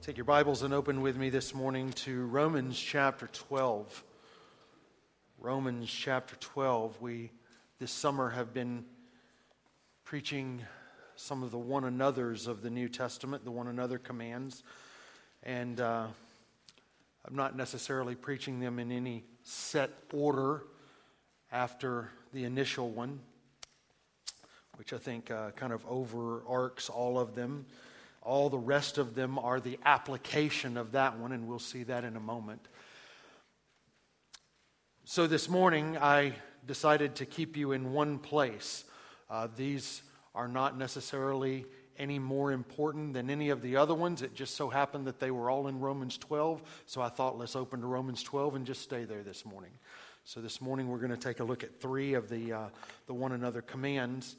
Take your Bibles and open with me this morning to Romans chapter 12. Romans chapter 12. We, this summer, have been preaching some of the one another's of the New Testament, the one another commands. And I'm not necessarily preaching them in any set order after the initial one, which I think kind of overarches all of them. All the rest of them are the application of that one, and we'll see that in a moment. So this morning, I decided to keep you in one place. These are not necessarily any more important than any of the other ones. It just so happened that they were all in Romans 12, so I thought let's open to Romans 12 and just stay there this morning. So this morning we're going to take a look at three of the one another commands.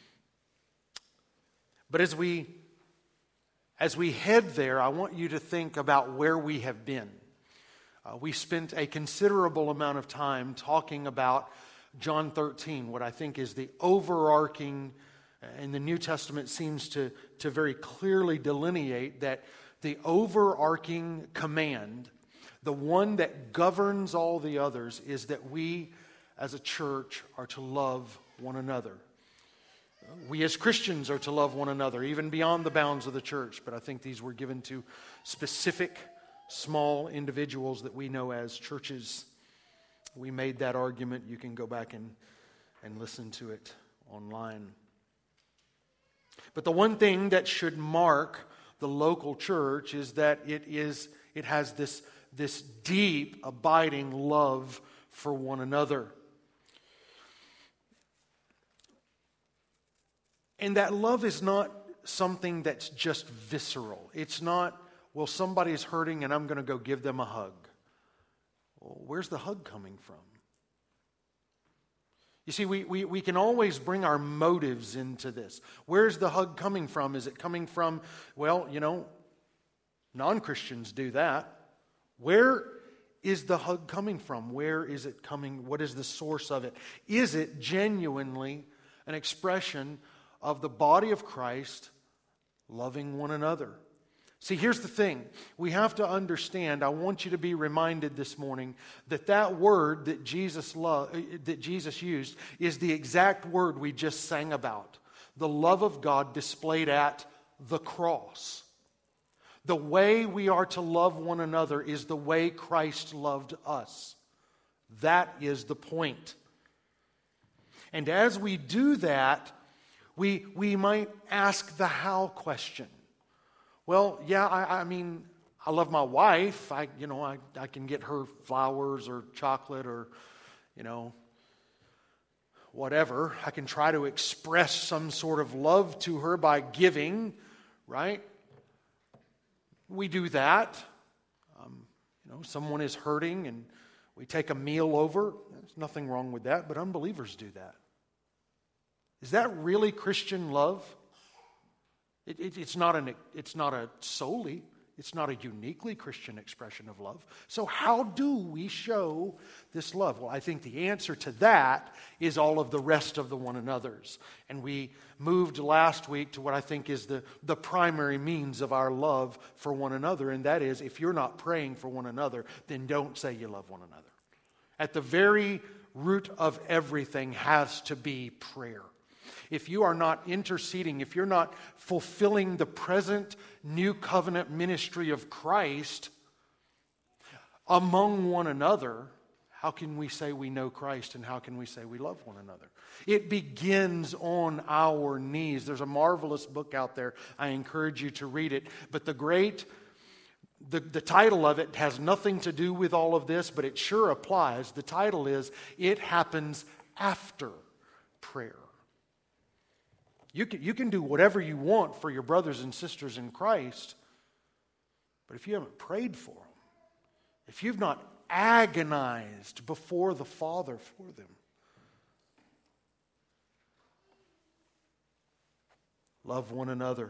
But as we head there, I want you to think about where we have been. We spent a considerable amount of time talking about John 13, what I think is the overarching, and the New Testament seems to very clearly delineate that the overarching command, the one that governs all the others, is that we as a church are to love one another. We as Christians are to love one another, even beyond the bounds of the church. But I think these were given to specific, small individuals that we know as churches. We made that argument. You can go back and listen to it online. But the one thing that should mark the local church is that it has this deep, abiding love for one another. And that love is not something that's just visceral. It's not, well, somebody's hurting and I'm going to go give them a hug. Well, where's the hug coming from? You see, we can always bring our motives into this. Where's the hug coming from? Is it coming from, well, non-Christians do that. Where is the hug coming from? Where is it coming? What is the source of it? Is it genuinely an expression of the body of Christ loving one another? See, here's the thing. We have to understand, I want you to be reminded this morning that word that Jesus used is the exact word we just sang about. The love of God displayed at the cross. The way we are to love one another is the way Christ loved us. That is the point. And as we do that, we might ask the how question. Well, yeah, I love my wife. I can get her flowers or chocolate or, whatever. I can try to express some sort of love to her by giving, right? We do that. Someone is hurting and we take a meal over. There's nothing wrong with that, but unbelievers do that. Is that really Christian love? It's not a uniquely Christian expression of love. So how do we show this love? Well, I think the answer to that is all of the rest of the one another's. And we moved last week to what I think is the primary means of our love for one another, and that is, if you're not praying for one another, then don't say you love one another. At the very root of everything has to be prayer. If you are not interceding, if you're not fulfilling the present new covenant ministry of Christ among one another, how can we say we know Christ and how can we say we love one another? It begins on our knees. There's a marvelous book out there. I encourage you to read it. But the title of it has nothing to do with all of this, but it sure applies. The title is, It Happens After Prayer. You can do whatever you want for your brothers and sisters in Christ, but if you haven't prayed for them, if you've not agonized before the Father for them, love one another.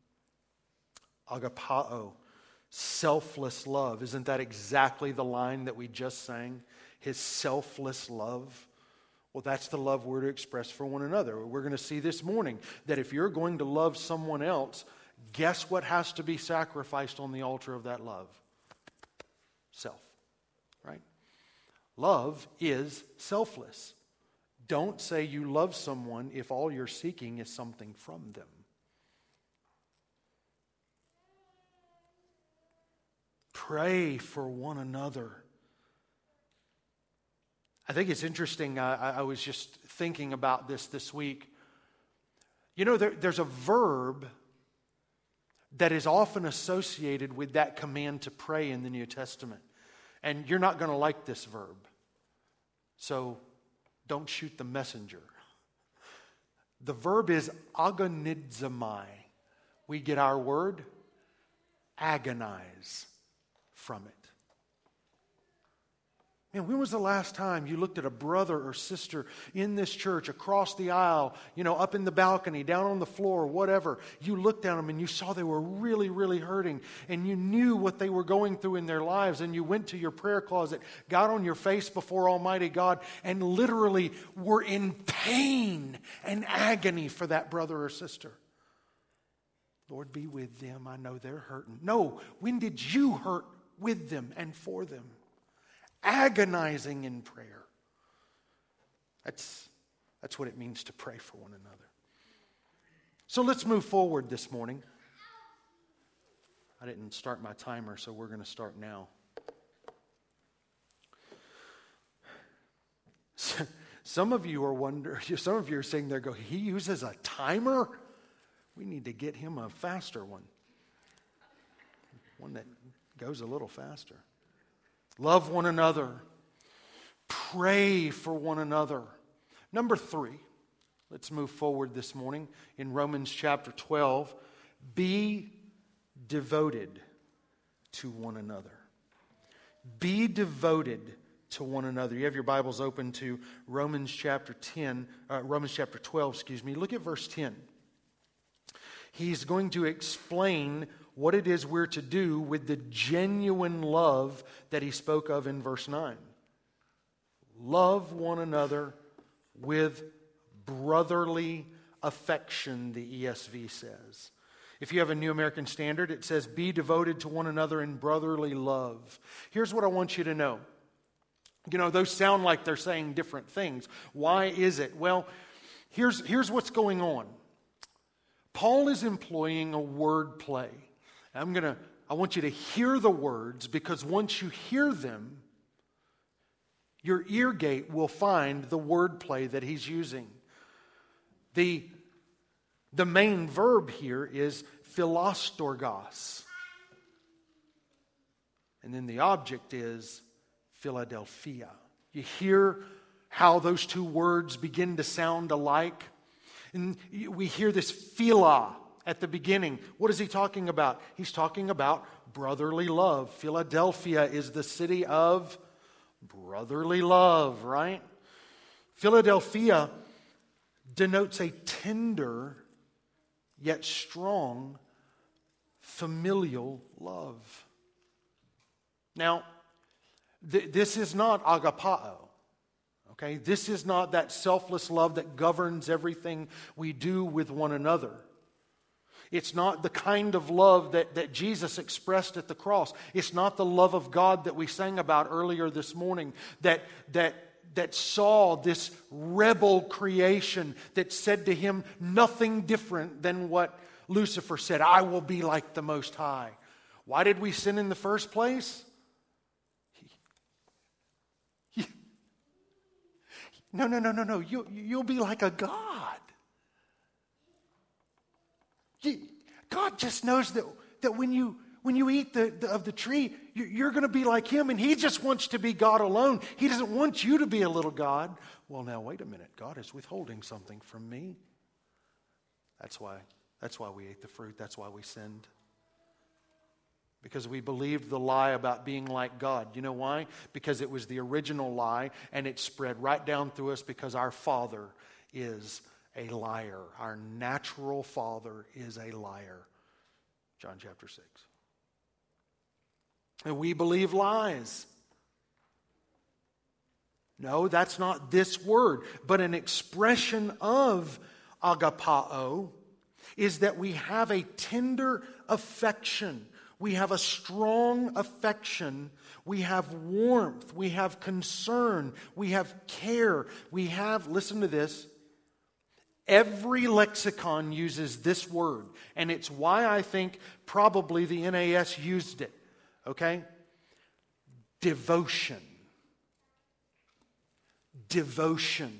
Agapao, selfless love. Isn't that exactly the line that we just sang? His selfless love. Well, that's the love we're to express for one another. We're going to see this morning that if you're going to love someone else, guess what has to be sacrificed on the altar of that love? Self, right? Love is selfless. Don't say you love someone if all you're seeking is something from them. Pray for one another. I think it's interesting. I was just thinking about this week. You know, there's a verb that is often associated with that command to pray in the New Testament. And you're not going to like this verb. So don't shoot the messenger. The verb is agonizomai. We get our word agonize from it. Man, when was the last time you looked at a brother or sister in this church, across the aisle, up in the balcony, down on the floor, whatever? You looked at them and you saw they were really, really hurting, and you knew what they were going through in their lives, and you went to your prayer closet, got on your face before Almighty God, and literally were in pain and agony for that brother or sister. Lord, be with them. I know they're hurting. No, when did you hurt with them and for them? Agonizing in prayer. That's what it means to pray for one another. So let's move forward this morning. I didn't start my timer, so we're going to start now. Some of you are wondering, some of you are saying there, he uses a timer? We need to get him a faster one. One that goes a little faster. Love one another. Pray for one another. Number 3, let's move forward this morning in Romans chapter 12. Be devoted to one another. Be devoted to one another. You have your Bibles open to Romans chapter 12, Look at verse 10. He's going to explain what it is we're to do with the genuine love that he spoke of in verse 9. Love one another with brotherly affection, the ESV says. If you have a New American Standard, it says, be devoted to one another in brotherly love. Here's what I want you to know. Those sound like they're saying different things. Why is it? Well, here's what's going on. Paul is employing a word play. I want you to hear the words, because once you hear them, your ear gate will find the word play that he's using. The main verb here is philostorgos. And then the object is Philadelphia. You hear how those two words begin to sound alike? And we hear this phila at the beginning. What is he talking about? He's talking about brotherly love. Philadelphia is the city of brotherly love, right? Philadelphia denotes a tender yet strong familial love. Now, this is not agapao. Okay? This is not that selfless love that governs everything we do with one another. It's not the kind of love that Jesus expressed at the cross. It's not the love of God that we sang about earlier this morning that saw this rebel creation that said to him nothing different than what Lucifer said, I will be like the Most High. Why did we sin in the first place? No. You'll be like a God. God just knows that when you eat of the tree, you're going to be like him, and he just wants to be God alone. He doesn't want you to be a little God. Well, now, wait a minute. God is withholding something from me. That's why we ate the fruit. That's why we sinned. Because we believed the lie about being like God. You know why? Because it was the original lie, and it spread right down through us because our Father is a liar. Our natural father is a liar. John chapter 6. And we believe lies. No, that's not this word, but an expression of agapao. is that we have a tender affection. We have a strong affection. We have warmth. We have concern. We have care. We have, listen to this, every lexicon uses this word. And it's why I think probably the NAS used it. Okay? Devotion. Devotion.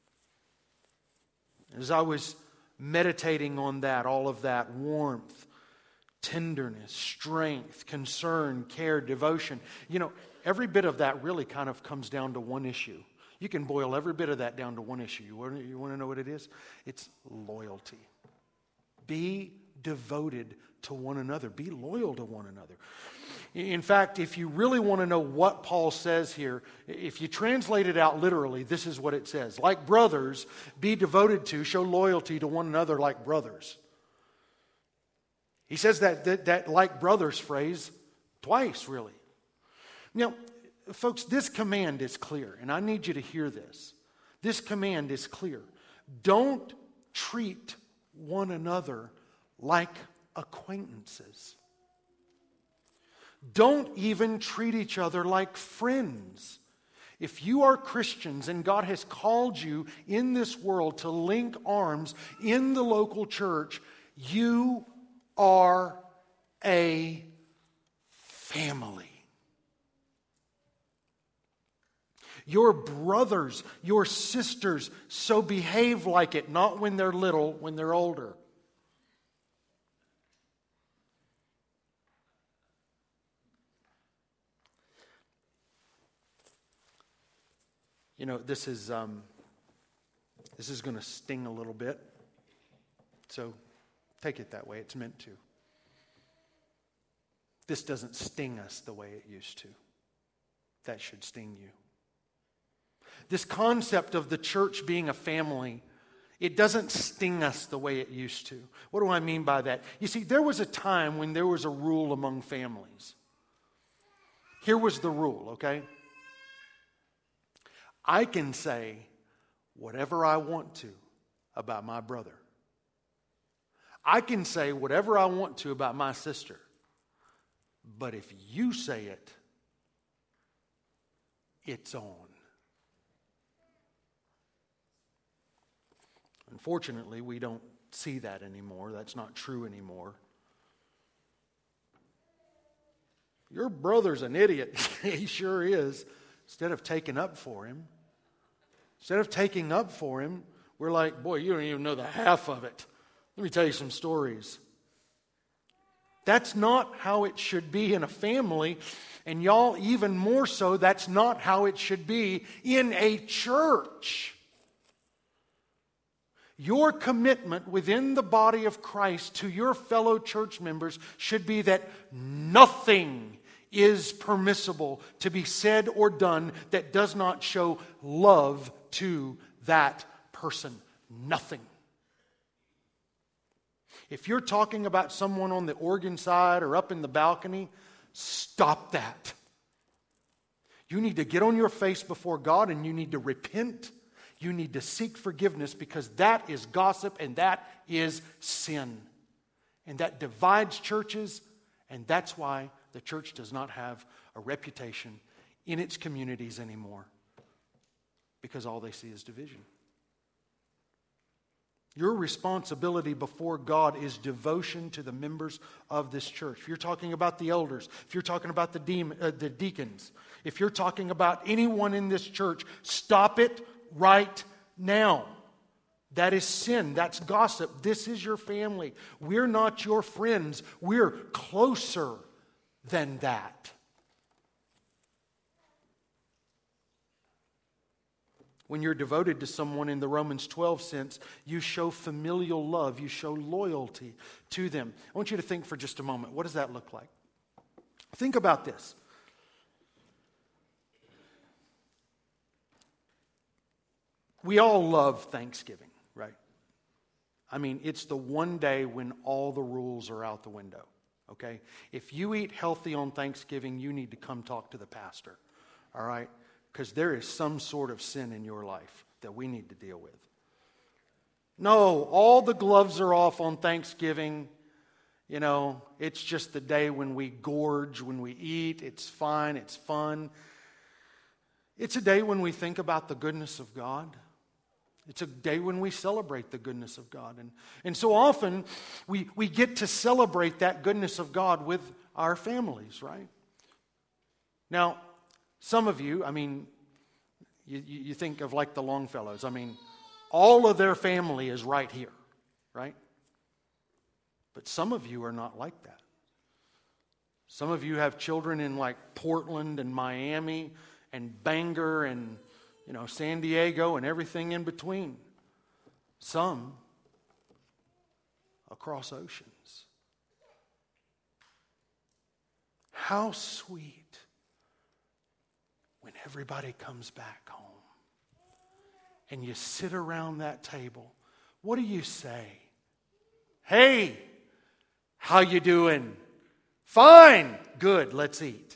As I was meditating on that, all of that warmth, tenderness, strength, concern, care, devotion. Every bit of that really kind of comes down to one issue. You can boil every bit of that down to one issue. You want to know what it is? It's loyalty. Be devoted to one another. Be loyal to one another. In fact, if you really want to know what Paul says here, if you translate it out literally, this is what it says. Like brothers, be devoted to, show loyalty to one another like brothers. He says that like brothers phrase twice, really. Now, folks, this command is clear, and I need you to hear this. This command is clear. Don't treat one another like acquaintances. Don't even treat each other like friends. If you are Christians and God has called you in this world to link arms in the local church, you are a family. Your brothers, your sisters, so behave like it, not when they're little, when they're older. This is going to sting a little bit. So take it that way. It's meant to. This doesn't sting us the way it used to. That should sting you. This concept of the church being a family, it doesn't sting us the way it used to. What do I mean by that? You see, there was a time when there was a rule among families. Here was the rule, okay? I can say whatever I want to about my brother. I can say whatever I want to about my sister. But if you say it, it's on. Unfortunately, we don't see that anymore. That's not true anymore. Your brother's an idiot. He sure is. Instead of taking up for him, we're like, boy, you don't even know the half of it. Let me tell you some stories. That's not how it should be in a family. And y'all, even more so, that's not how it should be in a church. Your commitment within the body of Christ to your fellow church members should be that nothing is permissible to be said or done that does not show love to that person. Nothing. If you're talking about someone on the organ side or up in the balcony, stop that. You need to get on your face before God and you need to repent. You need to seek forgiveness because that is gossip and that is sin. And that divides churches, and that's why the church does not have a reputation in its communities anymore. Because all they see is division. Your responsibility before God is devotion to the members of this church. If you're talking about the elders, if you're talking about the deacons, if you're talking about anyone in this church, stop it right now. That is sin. That's gossip. This is your family. We're not your friends. We're closer than that. When you're devoted to someone in the Romans 12 sense, you show familial love. You show loyalty to them. I want you to think for just a moment. What does that look like? Think about this. We all love Thanksgiving, right? I mean, it's the one day when all the rules are out the window, okay? If you eat healthy on Thanksgiving, you need to come talk to the pastor, all right? Because there is some sort of sin in your life that we need to deal with. No, all the gloves are off on Thanksgiving. It's just the day when we gorge, when we eat. It's fine, it's fun. It's a day when we think about the goodness of God. It's a day when we celebrate the goodness of God. And so often we get to celebrate that goodness of God with our families, right? Now, some of you, you think of like the Longfellows. All of their family is right here, right? But some of you are not like that. Some of you have children in like Portland and Miami and Bangor and San Diego and everything in between. Some across oceans. How sweet when everybody comes back home and you sit around that table. What do you say? Hey, how you doing? Fine. Good, let's eat.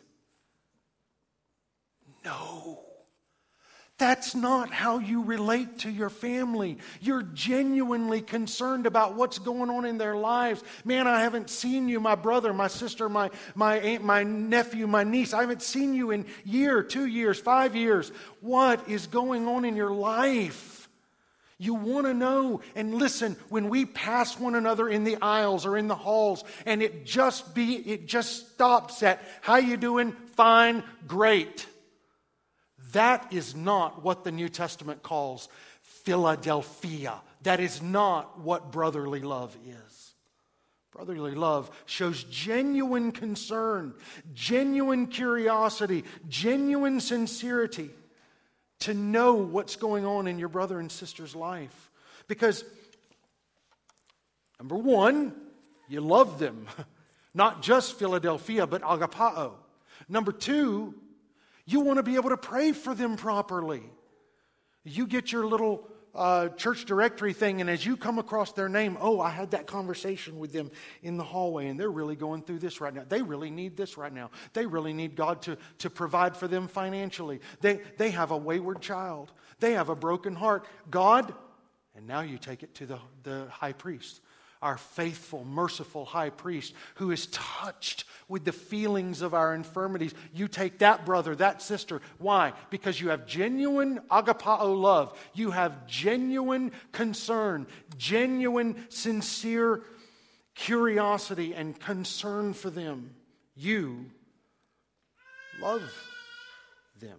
No. That's not how you relate to your family. You're genuinely concerned about what's going on in their lives. Man, I haven't seen you, my brother, my sister, my aunt, my nephew, my niece. I haven't seen you in a year, 2 years, 5 years. What is going on in your life? You want to know. And listen, when we pass one another in the aisles or in the halls, and it just stops at, how you doing? Fine, great. That is not what the New Testament calls Philadelphia. That is not what brotherly love is. Brotherly love shows genuine concern, genuine curiosity, genuine sincerity to know what's going on in your brother and sister's life. Because, number one, you love them. Not just Philadelphia, but agapao. Number two, you want to be able to pray for them properly. You get your little church directory thing, and as you come across their name, I had that conversation with them in the hallway, and they're really going through this right now. They really need this right now. They really need God to provide for them financially. They have a wayward child. They have a broken heart. God, and now you take it to the high priest, our faithful, merciful high priest who is touched with the feelings of our infirmities. You take that brother, that sister. Why? Because you have genuine agapao love. You have genuine concern, genuine, sincere curiosity and concern for them. You love them.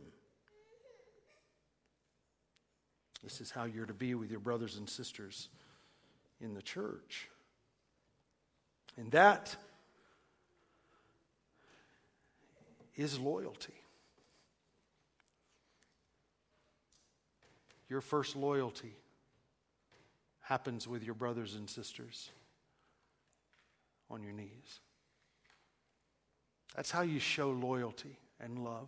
This is how you're to be with your brothers and sisters in the church. And that is loyalty. Your first loyalty happens with your brothers and sisters on your knees. That's how you show loyalty and love.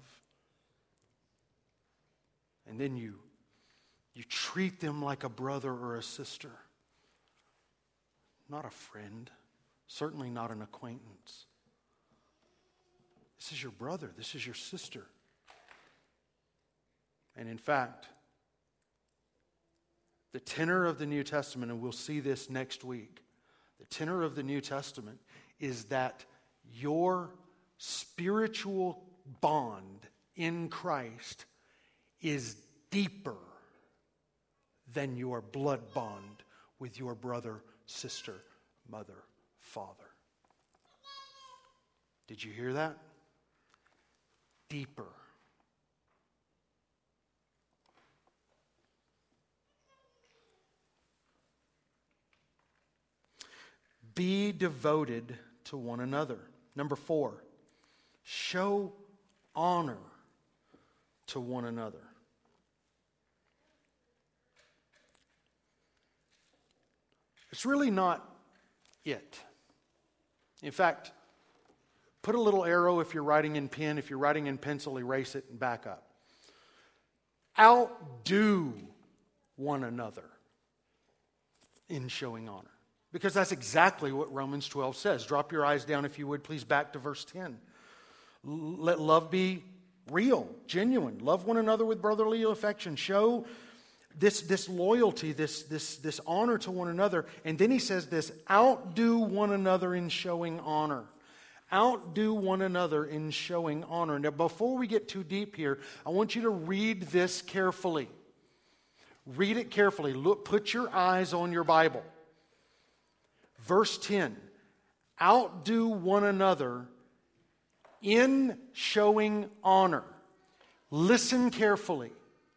And then you treat them like a brother or a sister. Not a friend. Certainly not an acquaintance. This is your brother. This is your sister. And in fact, the tenor of the New Testament, and we'll see this next week, the tenor of the New Testament is that your spiritual bond in Christ is deeper than your blood bond with your brother, sister, mother, father. Did you hear that? Deeper. Be devoted to one another. Number 4, show honor to one another. It's really not it. In fact, put a little arrow if you're writing in pen. If you're writing in pencil, erase it and back up. Outdo one another in showing honor. Because that's exactly what Romans 12 says. Drop your eyes down, if you would, please, back to verse 10. Let love be real, genuine. Love one another with brotherly affection. Show this loyalty, this honor to one another. And then he says this, outdo one another in showing honor. Outdo one another in showing honor. Now, before we get too deep here, I want you to read this carefully. Read it carefully. Look, put your eyes on your Bible. Verse 10, outdo one another in showing honor. Listen carefully.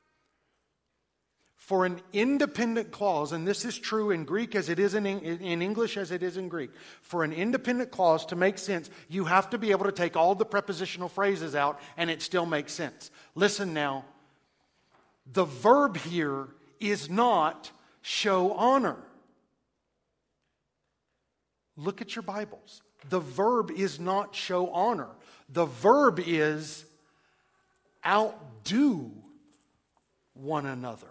For an independent clause, and this is true in Greek as it is in English as it is in Greek. For an independent clause to make sense, you have to be able to take all the prepositional phrases out and it still makes sense. Listen now. The verb here is not show honor. Look at your Bibles. The verb is not show honor. The verb is outdo one another.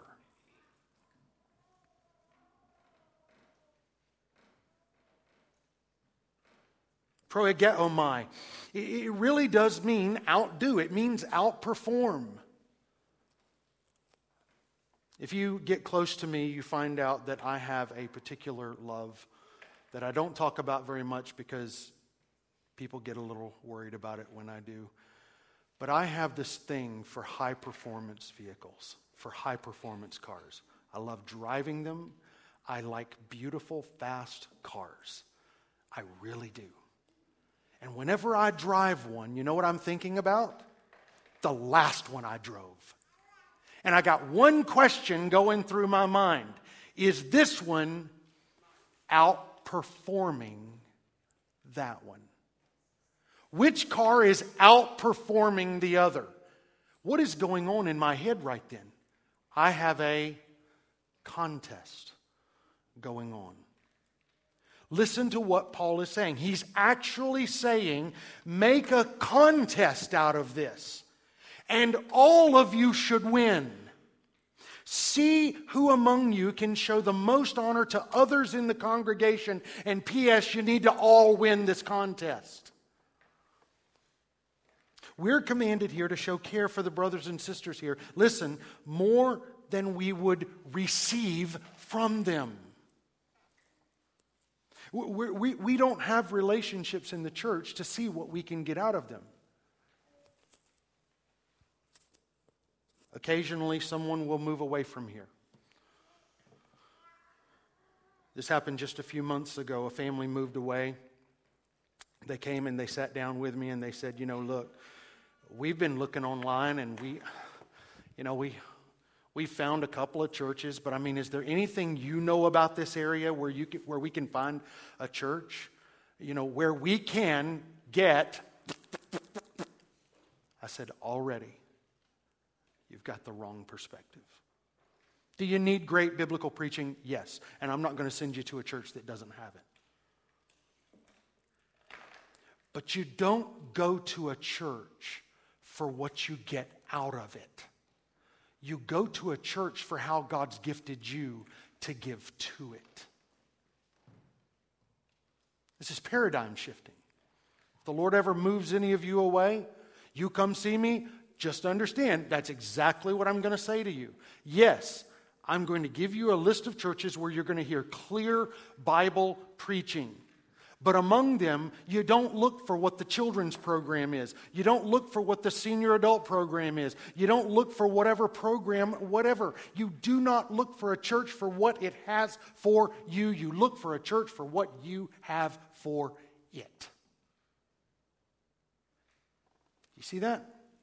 Proegeomai. It really does mean outdo. It means outperform. If you get close to me, you find out that I have a particular love that I don't talk about very much because people get a little worried about it when I do. But I have this thing for high performance vehicles, for high performance cars. I love driving them. I like beautiful, fast cars. I really do. And whenever I drive one, you know what I'm thinking about? The last one I drove. And I got one question going through my mind. Is this one outperforming that one? Which car is outperforming the other? What is going on in my head right then? I have a contest going on. Listen to what Paul is saying. He's actually saying, make a contest out of this. And all of you should win. See who among you can show the most honor to others in the congregation. And P.S., you need to all win this contest. We're commanded here to show care for the brothers and sisters here. Listen, more than we would receive from them. We don't have relationships in the church to see what we can get out of them. Occasionally, someone will move away from here. This happened just a few months ago. A family moved away. They came and they sat down with me and they said, look, we've been looking online and we found a couple of churches, but is there anything you know about this area where we can find a church? Where we can get... I said, already, you've got the wrong perspective. Do you need great biblical preaching? Yes. And I'm not going to send you to a church that doesn't have it. But you don't go to a church for what you get out of it. You go to a church for how God's gifted you to give to it. This is paradigm shifting. If the Lord ever moves any of you away, you come see me, just understand that's exactly what I'm going to say to you. Yes, I'm going to give you a list of churches where you're going to hear clear Bible preaching. But among them, you don't look for what the children's program is. You don't look for what the senior adult program is. You don't look for whatever program, whatever. You do not look for a church for what it has for you. You look for a church for what you have for it. You see that?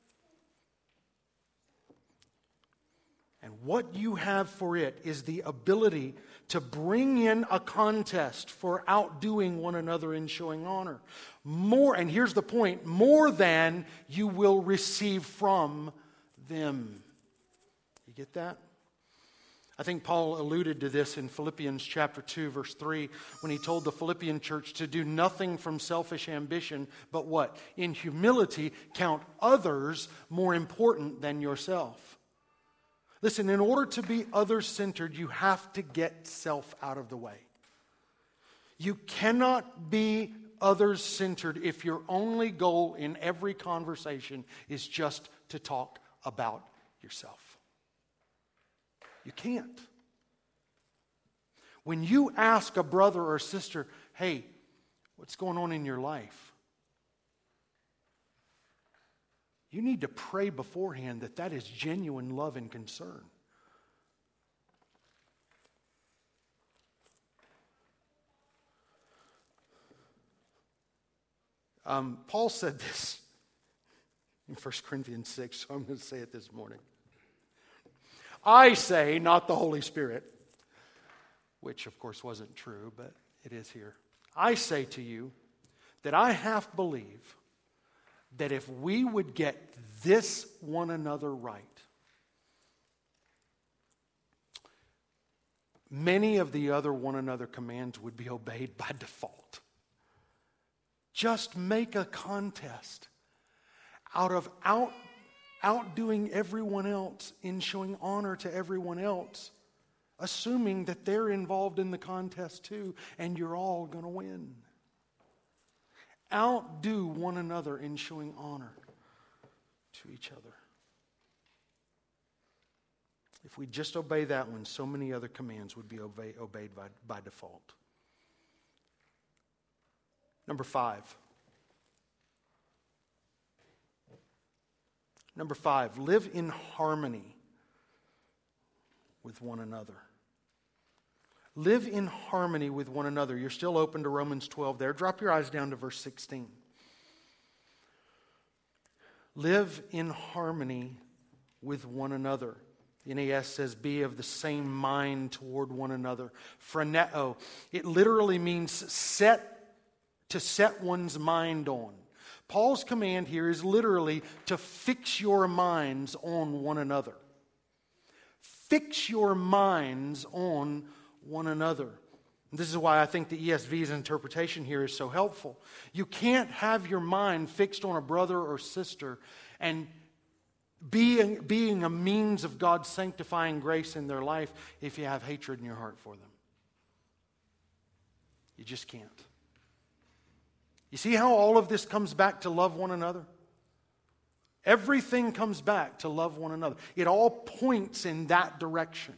And what you have for it is the ability to bring in a contest for outdoing one another in showing honor. More, and here's the point, more than you will receive from them. You get that? I think Paul alluded to this in Philippians chapter 2, verse 3, when he told the Philippian church to do nothing from selfish ambition, but what? In humility, count others more important than yourself. Listen, in order to be others-centered, you have to get self out of the way. You cannot be others-centered if your only goal in every conversation is just to talk about yourself. You can't. When you ask a brother or sister, hey, what's going on in your life? You need to pray beforehand that that is genuine love and concern. Paul said this in 1 Corinthians 6, so I'm going to say it this morning. I say, not the Holy Spirit, which of course wasn't true, but it is here. I say to you that I half believe that if we would get this one another right, many of the other one another commands would be obeyed by default. Just make a contest out of outdoing everyone else in showing honor to everyone else, assuming that they're involved in the contest too, and you're all going to win. Outdo one another in showing honor to each other. If we just obey that one, so many other commands would be obeyed by default. Number 5. Number 5, live in harmony with one another. Live in harmony with one another. You're still open to Romans 12 there. Drop your eyes down to verse 16. Live in harmony with one another. The NAS says, be of the same mind toward one another. Phroneo. It literally means to set one's mind on. Paul's command here is literally to fix your minds on one another. Fix your minds on one another. This is why I think the ESV's interpretation here is so helpful. You can't have your mind fixed on a brother or sister and being a means of God's sanctifying grace in their life if you have hatred in your heart for them. You just can't. You see how all of this comes back to love one another? Everything comes back to love one another. It all points in that direction.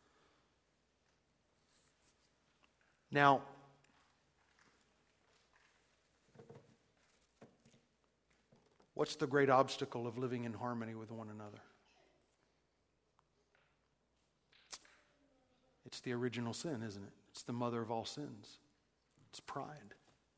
Now, what's the great obstacle of living in harmony with one another? It's the original sin, isn't it? It's the mother of all sins. It's pride.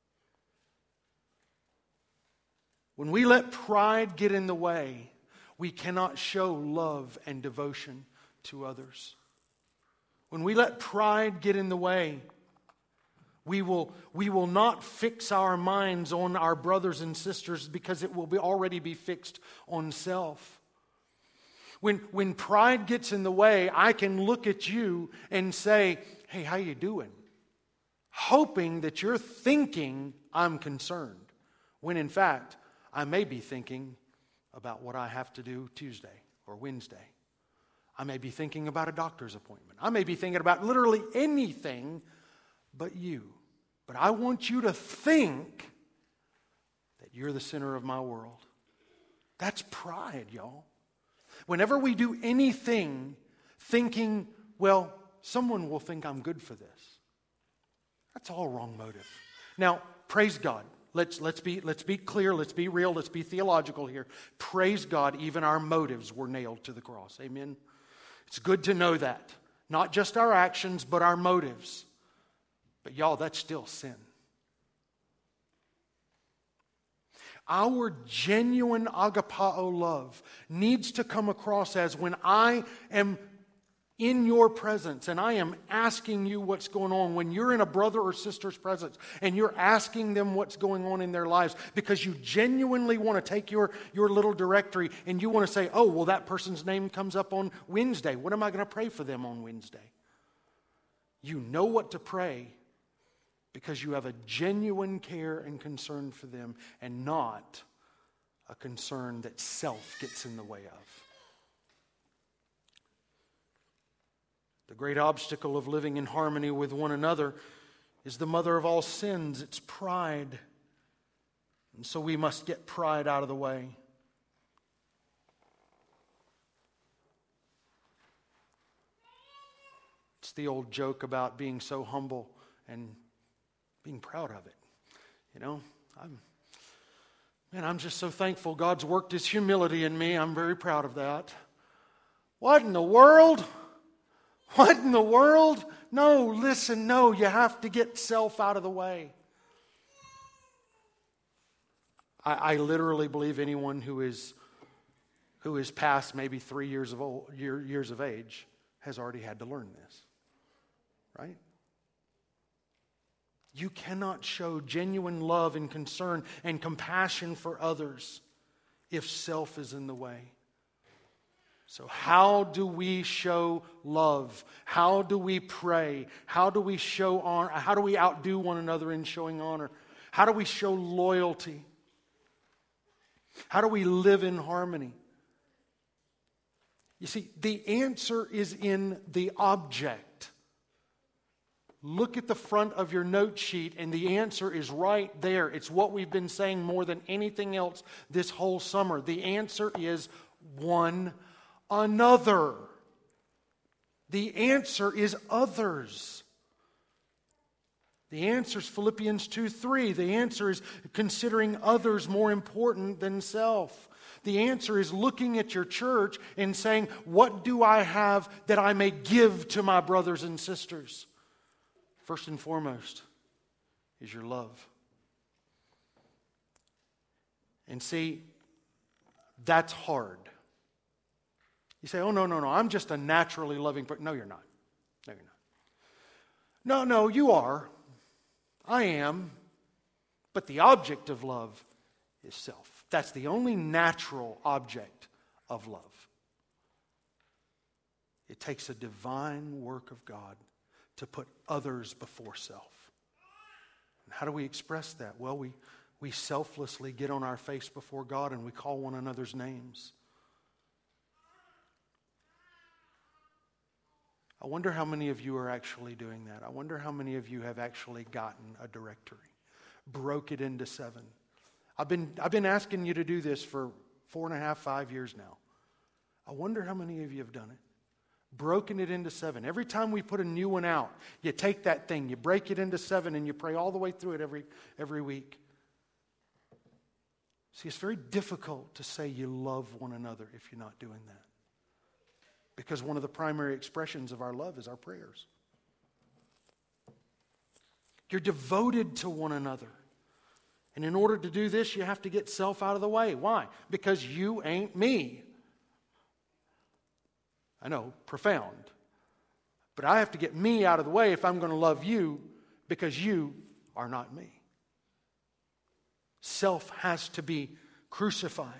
When we let pride get in the way, we cannot show love and devotion to others. When we let pride get in the way, we will not fix our minds on our brothers and sisters because it will already be fixed on self. When pride gets in the way, I can look at you and say, hey, how you doing? Hoping that you're thinking I'm concerned. When in fact, I may be thinking about what I have to do Tuesday or Wednesday. I may be thinking about a doctor's appointment. I may be thinking about literally anything but you. But I want you to think that you're the center of my world. That's pride, y'all. Whenever we do anything thinking, well, someone will think I'm good for this, that's all wrong motive. Now, praise God. Let's be clear, let's be real, let's be theological here. Praise God, even our motives were nailed to the cross. Amen? It's good to know that. Not just our actions, but our motives. But y'all, that's still sin. Our genuine agapao love needs to come across as when I am in your presence and I am asking you what's going on, when you're in a brother or sister's presence and you're asking them what's going on in their lives because you genuinely want to take your little directory and you want to say, oh, well, that person's name comes up on Wednesday. What am I going to pray for them on Wednesday? You know what to pray because you have a genuine care and concern for them and not a concern that self gets in the way of. The great obstacle of living in harmony with one another is the mother of all sins. It's pride. And so we must get pride out of the way. the old joke about being so humble and being proud of it. You know, I'm just so thankful God's worked His humility in me. I'm very proud of that. What in the world? What in the world? No, listen, no, you have to get self out of the way. I literally believe anyone who is past maybe 3 years of age has already had to learn this. Right? You cannot show genuine love and concern and compassion for others if self is in the way. So how do we show love? How do we pray? How do we show honor? How do we outdo one another in showing honor? How do we show loyalty? How do we live in harmony? You see, the answer is in the object. Look at the front of your note sheet, and the answer is right there. It's what we've been saying more than anything else this whole summer. The answer is one another. The answer is others. The answer is Philippians 2:3. The answer is considering others more important than self. The answer is looking at your church and saying, what do I have that I may give to my brothers and sisters? First and foremost is your love. And see, that's hard. You say, oh, no, I'm just a naturally loving person. No, you're not. No, you're not. No, you are. I am. But the object of love is self. That's the only natural object of love. It takes a divine work of God to put others before self. And how do we express that? Well, we selflessly get on our face before God and we call one another's names. I wonder how many of you are actually doing that. I wonder how many of you have actually gotten a directory, broke it into 7. I've been asking you to do this for 4.5, 5 years now. I wonder how many of you have done it. Broken it into 7. Every time we put a new one out, you take that thing, you break it into 7, and you pray all the way through it every week. See, it's very difficult to say you love one another if you're not doing that. Because one of the primary expressions of our love is our prayers. You're devoted to one another. And in order to do this, you have to get self out of the way. Why? Because you ain't me. I know, profound. But I have to get me out of the way if I'm going to love you, because you are not me. Self has to be crucified.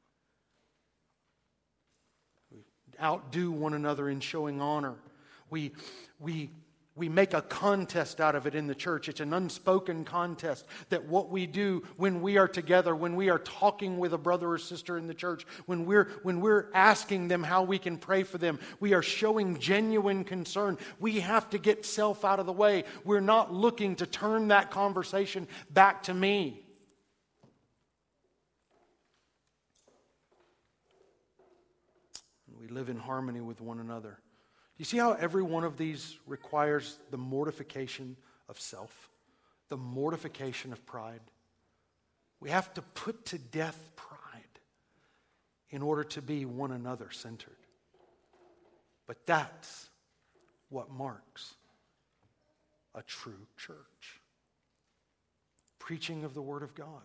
Outdo one another in showing honor. We make a contest out of it in the church. It's an unspoken contest that what we do when we are together, when we are talking with a brother or sister in the church, when we're asking them how we can pray for them, we are showing genuine concern. We have to get self out of the way. We're not looking to turn that conversation back to me. We live in harmony with one another. You see how every one of these requires the mortification of self, the mortification of pride? We have to put to death pride in order to be one another centered. But that's what marks a true church. Preaching of the Word of God.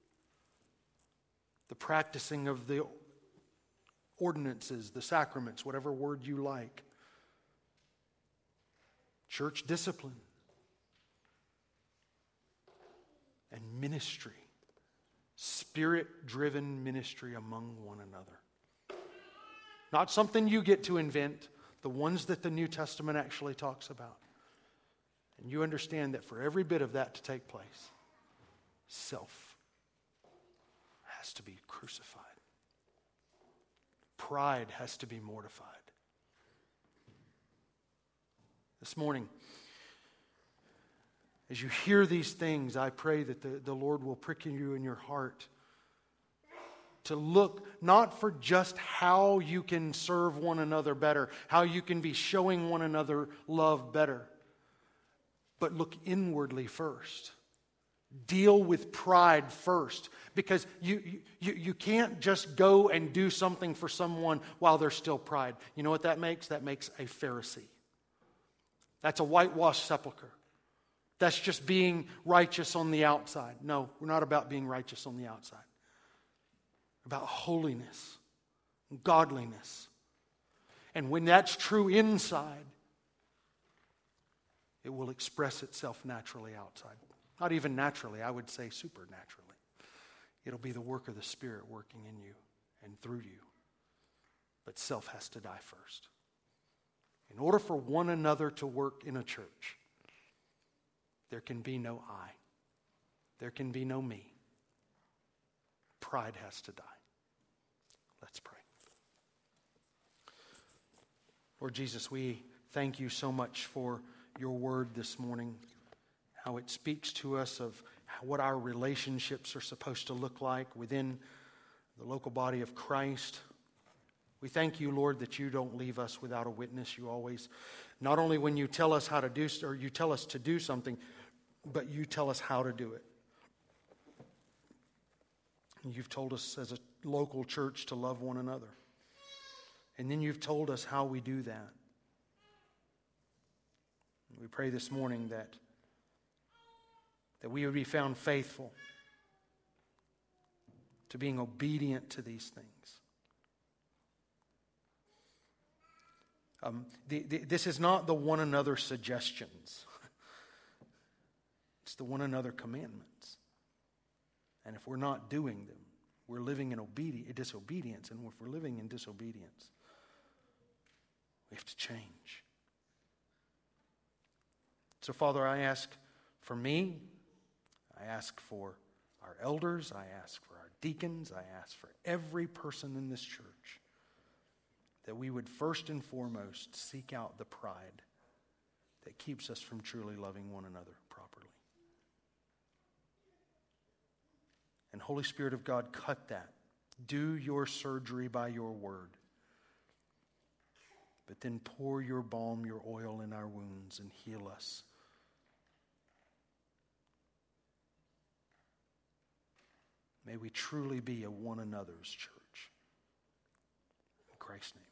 The practicing of the ordinances, the sacraments, whatever word you like. Church discipline. And ministry. Spirit-driven ministry among one another. Not something you get to invent, the ones that the New Testament actually talks about. And you understand that for every bit of that to take place, self has to be crucified. Pride has to be mortified. This morning, as you hear these things, I pray that the Lord will prick you in your heart to look not for just how you can serve one another better, how you can be showing one another love better, but look inwardly first. Deal with pride first, because you can't just go and do something for someone while there's still pride. You know what that makes? That makes a Pharisee. That's a whitewashed sepulcher. That's just being righteous on the outside. No, we're not about being righteous on the outside. We're about holiness, godliness. And when that's true inside, it will express itself naturally outside. Not even naturally, I would say supernaturally. It'll be the work of the Spirit working in you and through you. But self has to die first. In order for one another to work in a church, there can be no I. There can be no me. Pride has to die. Let's pray. Lord Jesus, we thank you so much for your word this morning, how it speaks to us of what our relationships are supposed to look like within the local body of Christ. We thank you, Lord, that you don't leave us without a witness. You always, not only when you tell us how to do, or you tell us to do something, but you tell us how to do it. You've told us as a local church to love one another. And then you've told us how we do that. We pray this morning that we would be found faithful to being obedient to these things. This is not the one another suggestions. It's the one another commandments. And if we're not doing them, we're living in disobedience. And if we're living in disobedience, we have to change. So, Father, I ask for me, I ask for our elders, I ask for our deacons, I ask for every person in this church, that we would first and foremost seek out the pride that keeps us from truly loving one another properly. And Holy Spirit of God, cut that. Do your surgery by your word. But then pour your balm, your oil in our wounds and heal us. May we truly be a one another's church. In Christ's name.